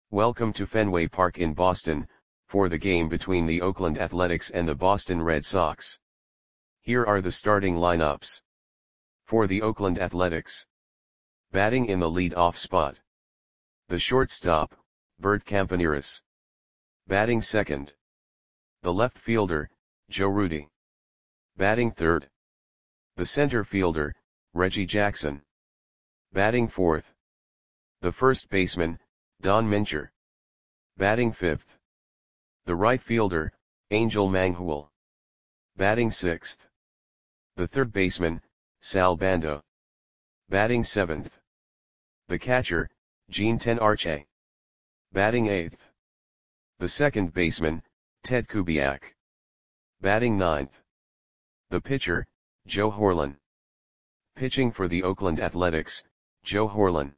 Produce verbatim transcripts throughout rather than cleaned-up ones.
Welcome to Fenway Park in Boston, for the game between the Oakland Athletics and the Boston Red Sox. Here are the starting lineups. For the Oakland Athletics. Batting in the lead-off spot. The shortstop, Bert Campaneris. Batting second. The left fielder, Joe Rudi. Batting third. The center fielder, Reggie Jackson. Batting fourth. The first baseman, Don Mincher. Batting fifth. The right fielder, Angel Manghul. Batting sixth. The third baseman, Sal Bando. Batting seventh. The catcher, Gene Tenarche. Batting eighth. The second baseman, Ted Kubiak. Batting ninth. The pitcher, Joe Horlen. Pitching for the Oakland Athletics, Joe Horlen.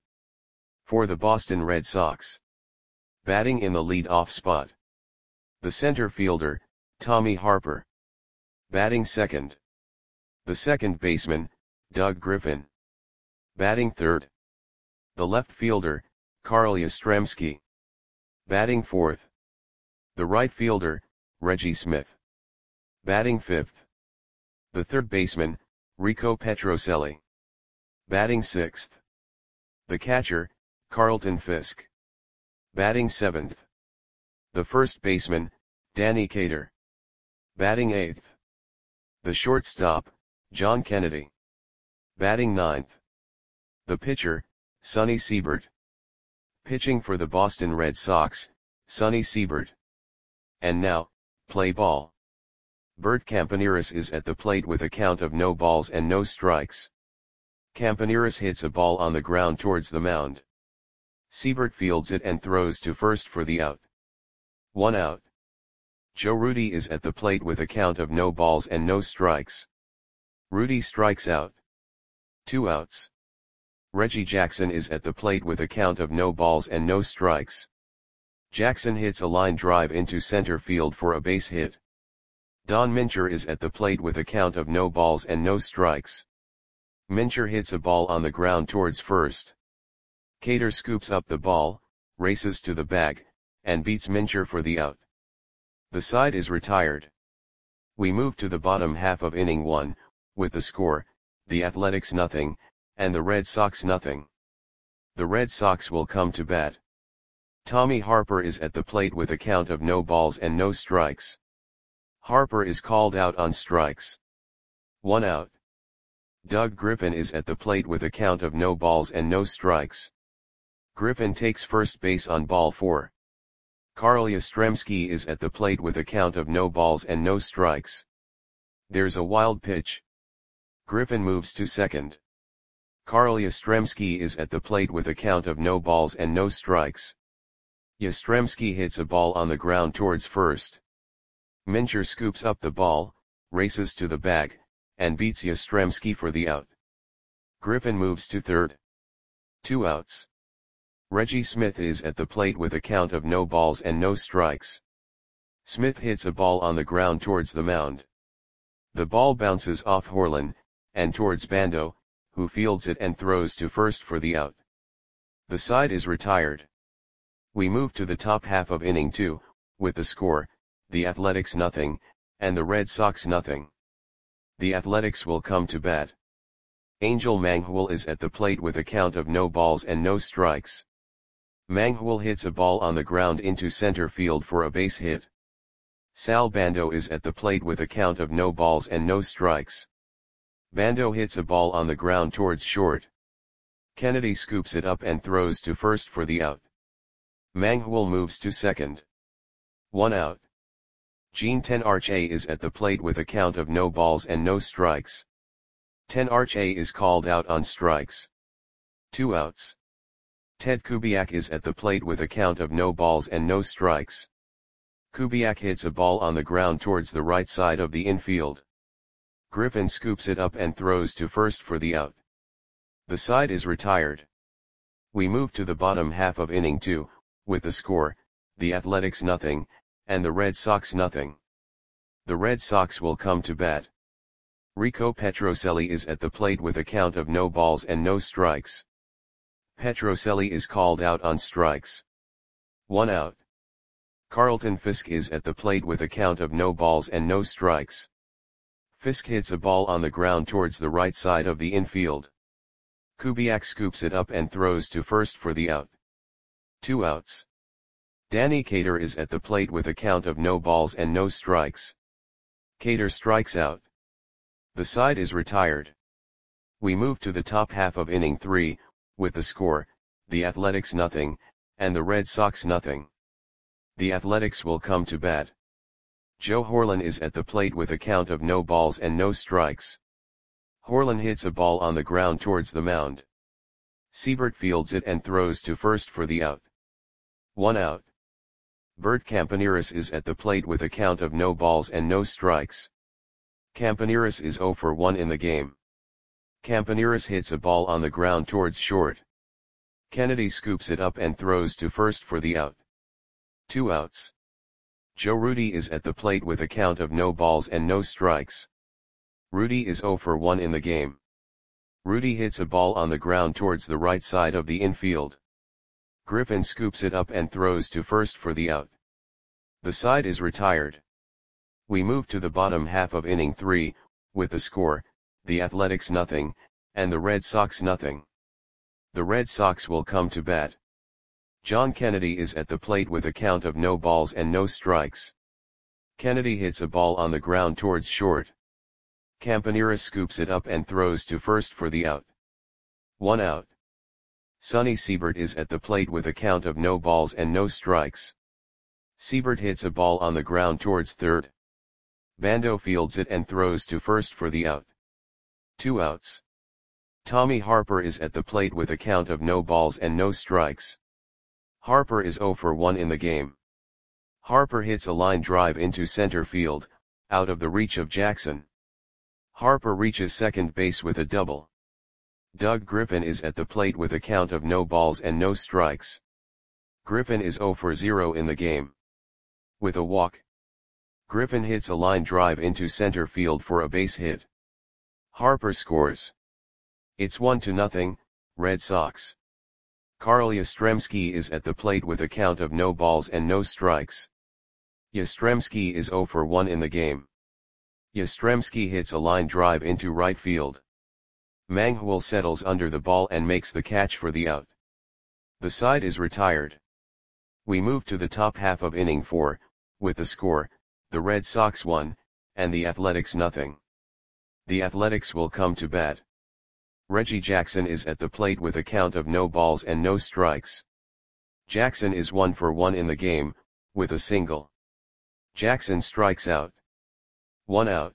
For the Boston Red Sox. Batting in the lead-off spot. The center fielder, Tommy Harper. Batting second. The second baseman, Doug Griffin. Batting third. The left fielder, Carl Yastrzemski. Batting fourth. The right fielder, Reggie Smith. Batting fifth. The third baseman, Rico Petrocelli. Batting sixth. The catcher, Carlton Fisk. Batting seventh. The first baseman, Danny Cater. Batting eighth. The shortstop, John Kennedy. Batting ninth. The pitcher, Sonny Siebert. Pitching for the Boston Red Sox, Sonny Siebert. And now, play ball. Bert Campaneris is at the plate with a count of no balls and no strikes. Campaneris hits a ball on the ground towards the mound. Siebert fields it and throws to first for the out. One out. Joe Rudi is at the plate with a count of no balls and no strikes. Rudi strikes out. Two outs. Reggie Jackson is at the plate with a count of no balls and no strikes. Jackson hits a line drive into center field for a base hit. Don Mincher is at the plate with a count of no balls and no strikes. Mincher hits a ball on the ground towards first. Cater scoops up the ball, races to the bag, and beats Mincher for the out. The side is retired. We move to the bottom half of inning one, with the score, the Athletics nothing, and the Red Sox nothing. The Red Sox will come to bat. Tommy Harper is at the plate with a count of no balls and no strikes. Harper is called out on strikes. One out. Doug Griffin is at the plate with a count of no balls and no strikes. Griffin takes first base on ball four. Carl Yastrzemski is at the plate with a count of no balls and no strikes. There's a wild pitch. Griffin moves to second. Carl Yastrzemski is at the plate with a count of no balls and no strikes. Yastrzemski hits a ball on the ground towards first. Mincher scoops up the ball, races to the bag, and beats Yastrzemski for the out. Griffin moves to third. Two outs. Reggie Smith is at the plate with a count of no balls and no strikes. Smith hits a ball on the ground towards the mound. The ball bounces off Horlen, and towards Bando, who fields it and throws to first for the out. The side is retired. We move to the top half of inning two, with the score, the Athletics nothing, and the Red Sox nothing. The Athletics will come to bat. Angel Manghul is at the plate with a count of no balls and no strikes. Manghul hits a ball on the ground into center field for a base hit. Sal Bando is at the plate with a count of no balls and no strikes. Bando hits a ball on the ground towards short. Kennedy scoops it up and throws to first for the out. Manghul moves to second. One out. Gene Tenarche is at the plate with a count of no balls and no strikes. Tenarche is called out on strikes. Two outs. Ted Kubiak is at the plate with a count of no balls and no strikes. Kubiak hits a ball on the ground towards the right side of the infield. Griffin scoops it up and throws to first for the out. The side is retired. We move to the bottom half of inning two, with the score, the Athletics nothing, and the Red Sox nothing. The Red Sox will come to bat. Rico Petrocelli is at the plate with a count of no balls and no strikes. Petrocelli is called out on strikes. One out. Carlton Fisk is at the plate with a count of no balls and no strikes. Fisk hits a ball on the ground towards the right side of the infield. Kubiak scoops it up and throws to first for the out. Two outs. Danny Cater is at the plate with a count of no balls and no strikes. Cater strikes out. The side is retired. We move to the top half of inning three, with the score, the Athletics nothing, and the Red Sox nothing. The Athletics will come to bat. Joe Horlen is at the plate with a count of no balls and no strikes. Horlen hits a ball on the ground towards the mound. Siebert fields it and throws to first for the out. One out. Bert Campaneris is at the plate with a count of no balls and no strikes. Campaneris is zero for one in the game. Campaneris hits a ball on the ground towards short. Kennedy scoops it up and throws to first for the out. Two outs. Joe Rudi is at the plate with a count of no balls and no strikes. Rudi is zero for one in the game. Rudi hits a ball on the ground towards the right side of the infield. Griffin scoops it up and throws to first for the out. The side is retired. We move to the bottom half of inning three, with the score, the Athletics nothing, and the Red Sox nothing. The Red Sox will come to bat. John Kennedy is at the plate with a count of no balls and no strikes. Kennedy hits a ball on the ground towards short. Campaneris scoops it up and throws to first for the out. One out. Sonny Siebert is at the plate with a count of no balls and no strikes. Siebert hits a ball on the ground towards third. Bando fields it and throws to first for the out. Two outs. Tommy Harper is at the plate with a count of no balls and no strikes. Harper is zero for one in the game. Harper hits a line drive into center field, out of the reach of Jackson. Harper reaches second base with a double. Doug Griffin is at the plate with a count of no balls and no strikes. Griffin is zero for zero in the game. With a walk. Griffin hits a line drive into center field for a base hit. Harper scores. It's one to nothing, Red Sox. Carl Yastrzemski is at the plate with a count of no balls and no strikes. Yastrzemski is zero for one in the game. Yastrzemski hits a line drive into right field. Manghwal settles under the ball and makes the catch for the out. The side is retired. We move to the top half of inning four, with the score, the Red Sox one, and the Athletics nothing. The Athletics will come to bat. Reggie Jackson is at the plate with a count of no balls and no strikes. Jackson is one for one in the game, with a single. Jackson strikes out. One out.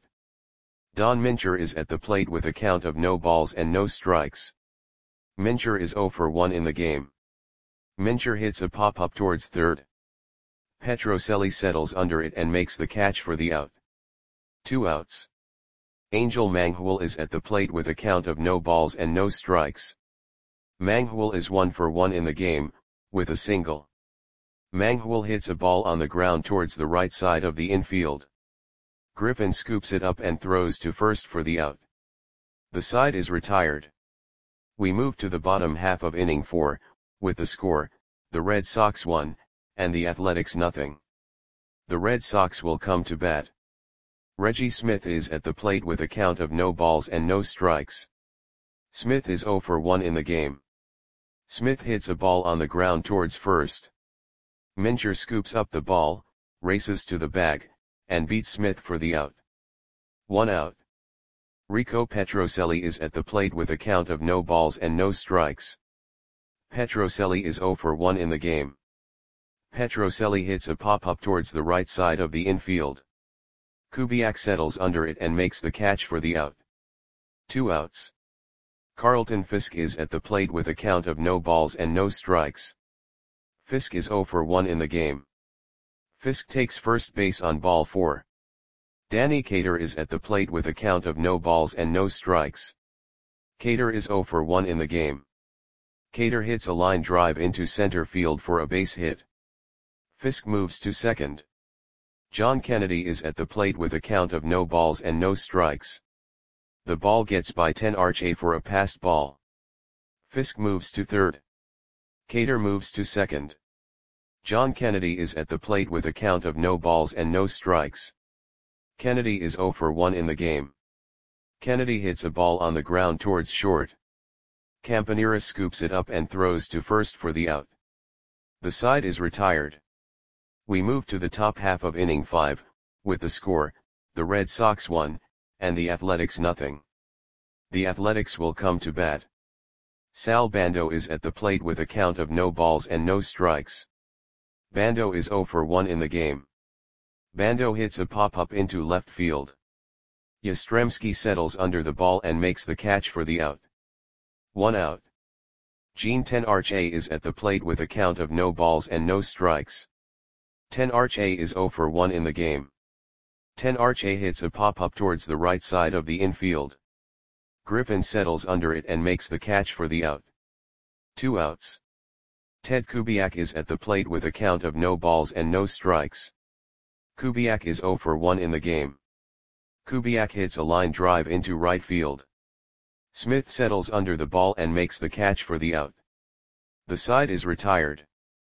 Don Mincher is at the plate with a count of no balls and no strikes. Mincher is zero for one in the game. Mincher hits a pop-up towards third. Petrocelli settles under it and makes the catch for the out. Two outs. Angel Manghwal is at the plate with a count of no balls and no strikes. Manghwal is one for one in the game, with a single. Manghwal hits a ball on the ground towards the right side of the infield. Griffin scoops it up and throws to first for the out. The side is retired. We move to the bottom half of inning four, with the score, the Red Sox one, and the Athletics nothing. The Red Sox will come to bat. Reggie Smith is at the plate with a count of no balls and no strikes. Smith is zero for one in the game. Smith hits a ball on the ground towards first. Mincher scoops up the ball, races to the bag, and beats Smith for the out. One out. Rico Petrocelli is at the plate with a count of no balls and no strikes. Petrocelli is zero for one in the game. Petrocelli hits a pop-up towards the right side of the infield. Kubiak settles under it and makes the catch for the out. Two outs. Carlton Fisk is at the plate with a count of no balls and no strikes. Fisk is zero for one in the game. Fisk takes first base on ball four. Danny Cater is at the plate with a count of no balls and no strikes. Cater is zero for one in the game. Cater hits a line drive into center field for a base hit. Fisk moves to second. John Kennedy is at the plate with a count of no balls and no strikes. The ball gets by ten R H A for a passed ball. Fisk moves to third. Cater moves to second. John Kennedy is at the plate with a count of no balls and no strikes. Kennedy is zero for one in the game. Kennedy hits a ball on the ground towards short. Campaneris scoops it up and throws to first for the out. The side is retired. We move to the top half of inning five, with the score, the Red Sox one, and the Athletics nothing. The Athletics will come to bat. Sal Bando is at the plate with a count of no balls and no strikes. Bando is zero for one in the game. Bando hits a pop-up into left field. Yastrzemski settles under the ball and makes the catch for the out. One out. Gene Tenarche is at the plate with a count of no balls and no strikes. Tenarche is zero for one in the game. Tenarche hits a pop-up towards the right side of the infield. Griffin settles under it and makes the catch for the out. Two outs. Ted Kubiak is at the plate with a count of no balls and no strikes. Kubiak is zero for one in the game. Kubiak hits a line drive into right field. Smith settles under the ball and makes the catch for the out. The side is retired.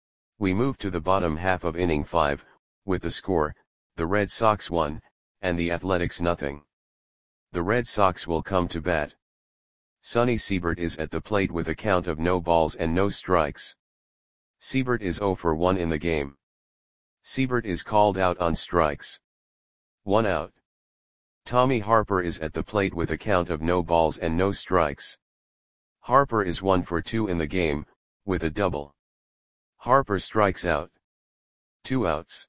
We move to the bottom half of inning five, with the score, the Red Sox one, and the Athletics nothing. The Red Sox will come to bat. Sonny Siebert is at the plate with a count of no balls and no strikes. Siebert is zero for one in the game. Siebert is called out on strikes. One out. Tommy Harper is at the plate with a count of no balls and no strikes. Harper is one for two in the game, with a double. Harper strikes out. Two outs.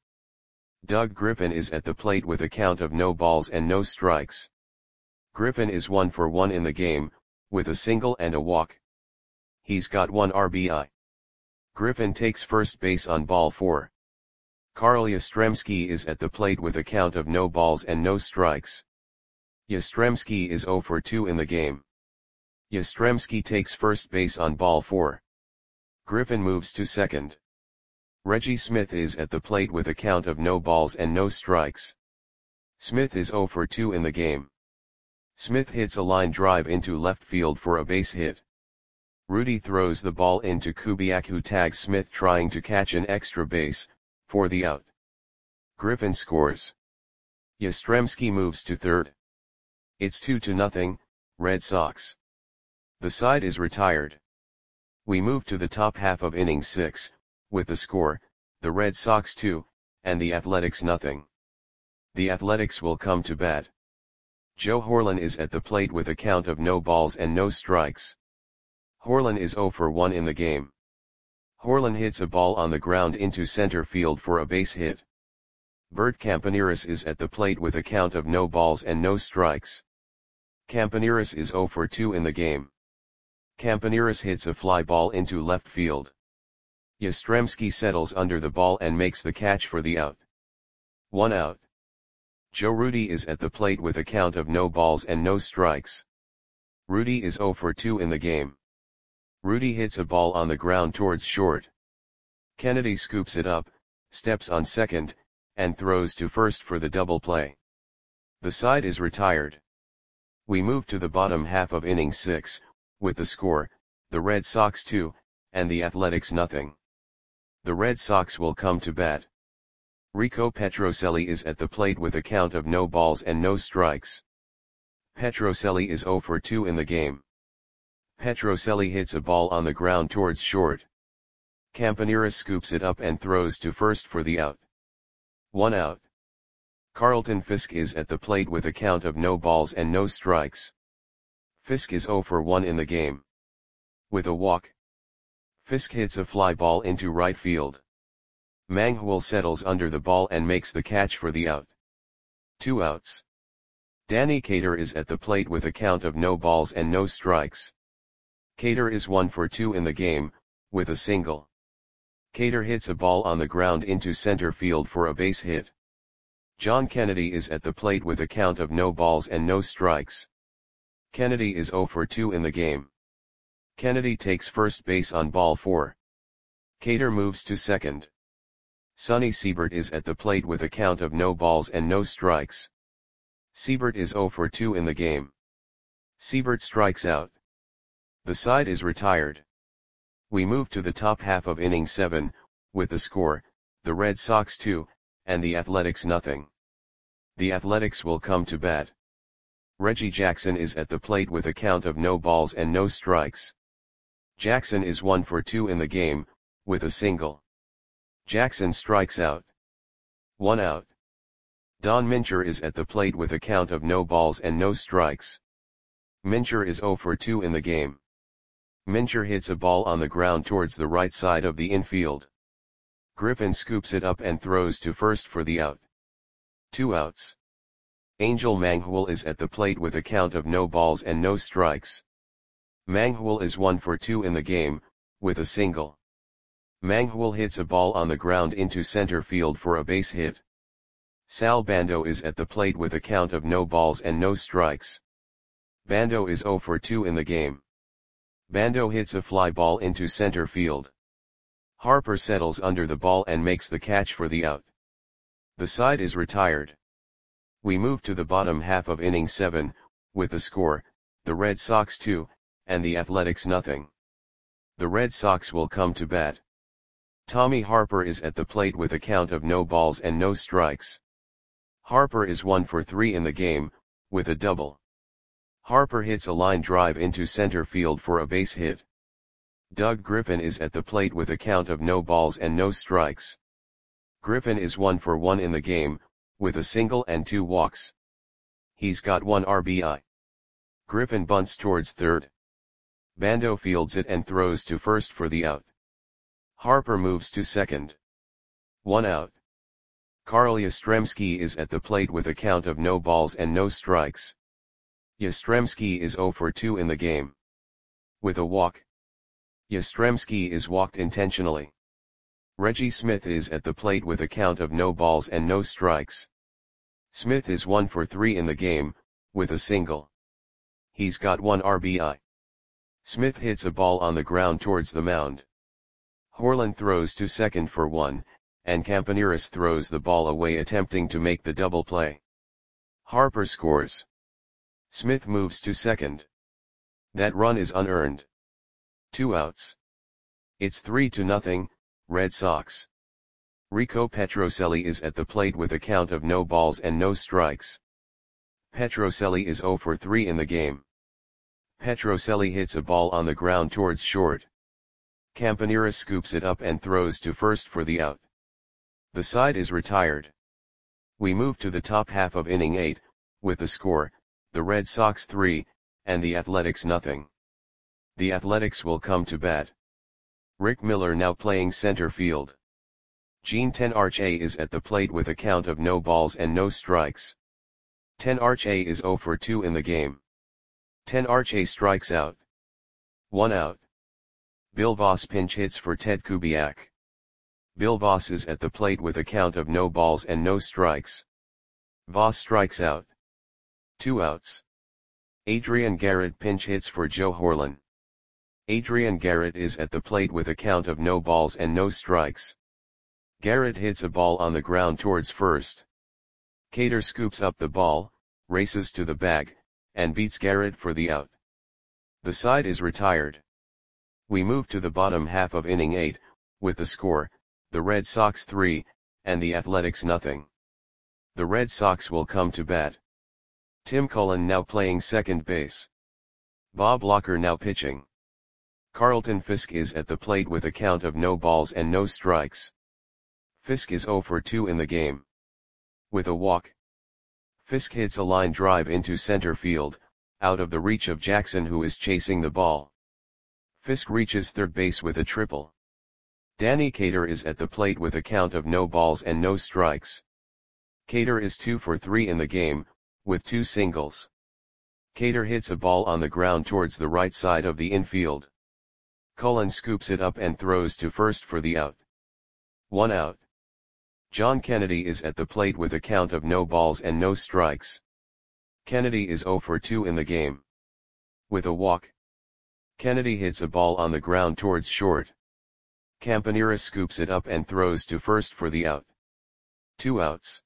Doug Griffin is at the plate with a count of no balls and no strikes. Griffin is one for one in the game, with a single and a walk. He's got one R B I. Griffin takes first base on ball four. Carl Yastrzemski is at the plate with a count of no balls and no strikes. Yastrzemski is zero for two in the game. Yastrzemski takes first base on ball four. Griffin moves to second. Reggie Smith is at the plate with a count of no balls and no strikes. Smith is zero for two in the game. Smith hits a line drive into left field for a base hit. Rudy throws the ball into Kubiak, who tags Smith trying to catch an extra base, for the out. Griffin scores. Yastrzemski moves to third. It's two to nothing, Red Sox. The side is retired. We move to the top half of inning six, with the score, the Red Sox two, and the Athletics nothing. The Athletics will come to bat. Joe Horlen is at the plate with a count of no balls and no strikes. Horlen is zero for one in the game. Horlen hits a ball on the ground into center field for a base hit. Bert Campaneris is at the plate with a count of no balls and no strikes. Campaneris is zero for two in the game. Campaneris hits a fly ball into left field. Yastrzemski settles under the ball and makes the catch for the out. One out. Joe Rudy is at the plate with a count of no balls and no strikes. Rudy is zero for two in the game. Rudy hits a ball on the ground towards short. Kennedy scoops it up, steps on second, and throws to first for the double play. The side is retired. We move to the bottom half of inning six, with the score, the Red Sox two, and the Athletics nothing. The Red Sox will come to bat. Rico Petrocelli is at the plate with a count of no balls and no strikes. Petrocelli is zero for two in the game. Petrocelli hits a ball on the ground towards short. Campaneris scoops it up and throws to first for the out. One out. Carlton Fisk is at the plate with a count of no balls and no strikes. Fisk is zero for one in the game. With a walk. Fisk hits a fly ball into right field. Manghwal settles under the ball and makes the catch for the out. Two outs. Danny Cater is at the plate with a count of no balls and no strikes. Cater is one for two in the game, with a single. Cater hits a ball on the ground into center field for a base hit. John Kennedy is at the plate with a count of no balls and no strikes. Kennedy is zero for two in the game. Kennedy takes first base on ball four. Cater moves to second. Sonny Siebert is at the plate with a count of no balls and no strikes. Siebert is zero for two in the game. Siebert strikes out. The side is retired. We move to the top half of inning seven, with the score, the Red Sox two, and the Athletics nothing. The Athletics will come to bat. Reggie Jackson is at the plate with a count of no balls and no strikes. Jackson is one for two in the game, with a single. Jackson strikes out. One out. Don Mincher is at the plate with a count of no balls and no strikes. Mincher is zero for two in the game. Mincher hits a ball on the ground towards the right side of the infield. Griffin scoops it up and throws to first for the out. Two outs. Angel Manghul is at the plate with a count of no balls and no strikes. Manghul is one for two in the game, with a single. Manghul hits a ball on the ground into center field for a base hit. Sal Bando is at the plate with a count of no balls and no strikes. Bando is zero for two in the game. Bando hits a fly ball into center field. Harper settles under the ball and makes the catch for the out. The side is retired. We move to the bottom half of inning seven, with the score, the Red Sox two, and the Athletics nothing. The Red Sox will come to bat. Tommy Harper is at the plate with a count of no balls and no strikes. Harper is one for three in the game, with a double. Harper hits a line drive into center field for a base hit. Doug Griffin is at the plate with a count of no balls and no strikes. Griffin is one for one in the game, with a single and two walks. He's got one R B I. Griffin bunts towards third. Bando fields it and throws to first for the out. Harper moves to second. One out. Carl Yastrzemski is at the plate with a count of no balls and no strikes. Yastrzemski is zero for two in the game. With a walk. Yastrzemski is walked intentionally. Reggie Smith is at the plate with a count of no balls and no strikes. Smith is one for three in the game, with a single. He's got one R B I. Smith hits a ball on the ground towards the mound. Horland throws to second for one, and Campaneris throws the ball away attempting to make the double play. Harper scores. Smith moves to second. That run is unearned. Two outs. It's three to nothing, Red Sox. Rico Petrocelli is at the plate with a count of no balls and no strikes. Petrocelli is zero for three in the game. Petrocelli hits a ball on the ground towards short. Campaneris scoops it up and throws to first for the out. The side is retired. We move to the top half of inning eight, with the score, the Red Sox three, and the Athletics nothing. The Athletics will come to bat. Rick Miller now playing center field. Gene Tenarche is at the plate with a count of no balls and no strikes. Tenarche is zero for two in the game. Tenarche strikes out. One out. Bill Voss pinch hits for Ted Kubiak. Bill Voss is at the plate with a count of no balls and no strikes. Voss strikes out. Two outs. Adrian Garrett pinch hits for Joe Horlan. Adrian Garrett is at the plate with a count of no balls and no strikes. Garrett hits a ball on the ground towards first. Cater scoops up the ball, races to the bag, and beats Garrett for the out. The side is retired. We move to the bottom half of inning eight, with the score, the Red Sox three, and the Athletics nothing. The Red Sox will come to bat. Tim Cullen now playing second base. Bob Locker now pitching. Carlton Fisk is at the plate with a count of no balls and no strikes. Fisk is zero for two in the game. With a walk. Fisk hits a line drive into center field, out of the reach of Jackson who is chasing the ball. Fisk reaches third base with a triple. Danny Cater is at the plate with a count of no balls and no strikes. Cater is two for three in the game, with two singles. Cater hits a ball on the ground towards the right side of the infield. Cullen scoops it up and throws to first for the out. One out. John Kennedy is at the plate with a count of no balls and no strikes. Kennedy is zero for two in the game. With a walk. Kennedy hits a ball on the ground towards short. Campaneris scoops it up and throws to first for the out. Two outs.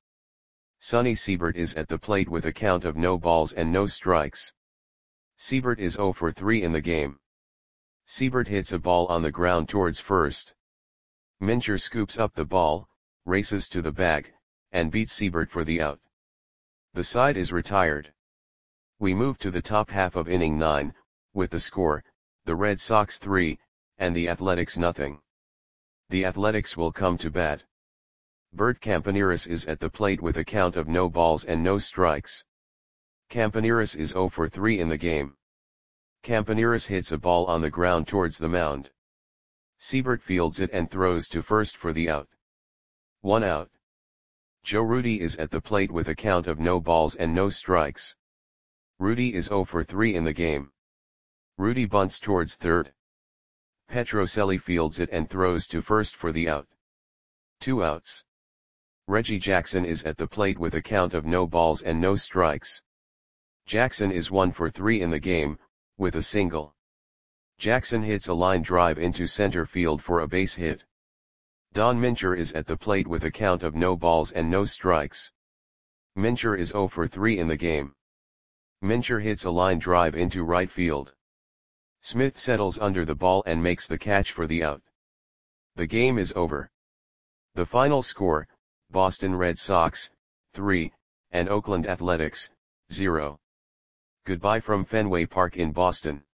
Sonny Siebert is at the plate with a count of no balls and no strikes. Siebert is zero for three in the game. Siebert hits a ball on the ground towards first. Mincher scoops up the ball, races to the bag, and beats Siebert for the out. The side is retired. We move to the top half of inning nine, with the score, the Red Sox three, and the Athletics nothing. The Athletics will come to bat. Bert Campaneris is at the plate with a count of no balls and no strikes. Campaneris is zero for three in the game. Campaneris hits a ball on the ground towards the mound. Siebert fields it and throws to first for the out. One out. Joe Rudi is at the plate with a count of no balls and no strikes. Rudi is zero for three in the game. Rudi bunts towards third. Petrocelli fields it and throws to first for the out. Two outs. Reggie Jackson is at the plate with a count of no balls and no strikes. Jackson is one for three in the game, with a single. Jackson hits a line drive into center field for a base hit. Don Mincher is at the plate with a count of no balls and no strikes. Mincher is zero for three in the game. Mincher hits a line drive into right field. Smith settles under the ball and makes the catch for the out. The game is over. The final score, Boston Red Sox, three, and Oakland Athletics, zero. Goodbye from Fenway Park in Boston.